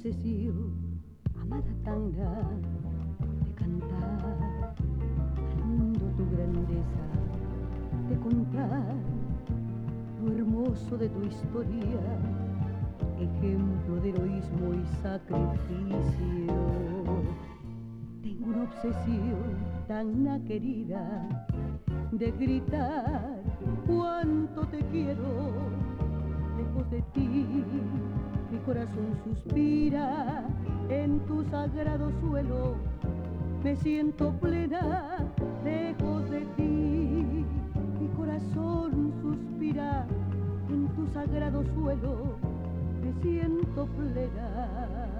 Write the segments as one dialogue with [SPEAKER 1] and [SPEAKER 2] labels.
[SPEAKER 1] obsesión, amada tanga, de cantar al mundo tu grandeza, de contar lo hermoso de tu historia, ejemplo de heroísmo y sacrificio. Tengo una obsesión tan querida de gritar cuánto te quiero. Lejos de ti mi corazón suspira, en tu sagrado suelo me siento plena. Lejos de ti mi corazón suspira, en tu sagrado suelo me siento plena.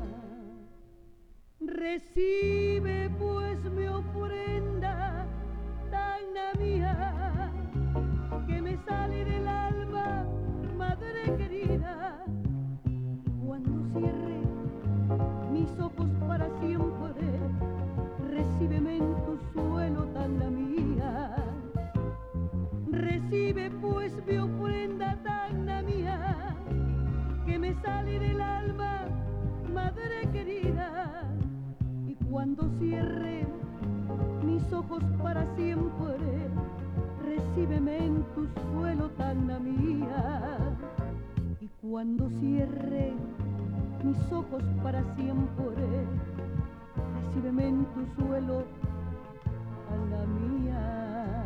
[SPEAKER 1] Recibe pues mi ofrenda, tagna mía, que me sale del alma, madre querida. Y cuando cierre mis ojos para siempre, recíbeme en tu suelo, tagna mía. Recibe pues mi ofrenda, tagna mía, que me sale del alma, madre querida. Y cuando cierre mis ojos para siempre, recíbeme en tu suelo, tagna mía. Y cuando cierre mis ojos para siempre, recíbeme en tu suelo, tagna mía.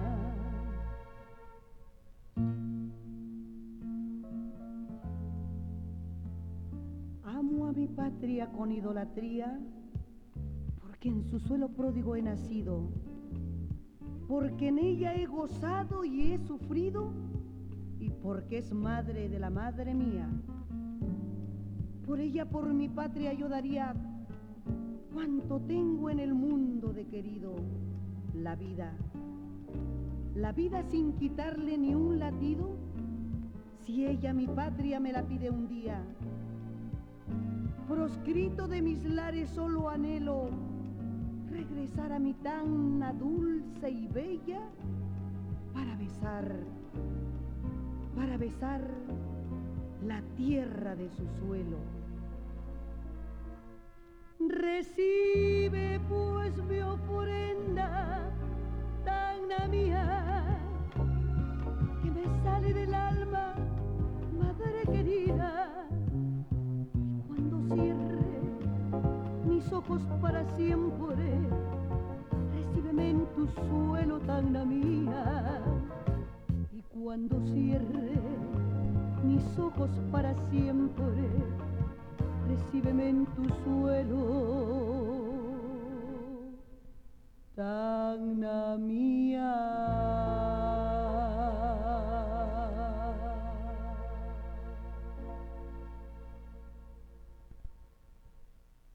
[SPEAKER 1] Amo a mi patria con idolatría, porque en su suelo pródigo he nacido, porque en ella he gozado y he sufrido, y porque es madre de la madre mía. Por ella, por mi patria, yo daría cuanto tengo en el mundo de querido: la vida sin quitarle ni un latido, si ella, mi patria, me la pide un día. Proscrito de mis lares solo anhelo regresar a mi tagna dulce y bella, para besar la tierra de su suelo. Recibe pues mi ofrenda, tagna mía, que me sale del alma, madre querida. Y cuando cierre mis ojos para siempre, recíbeme en tu suelo, tagna mía. Y cuando cierre mis ojos para siempre, recíbeme en tu suelo,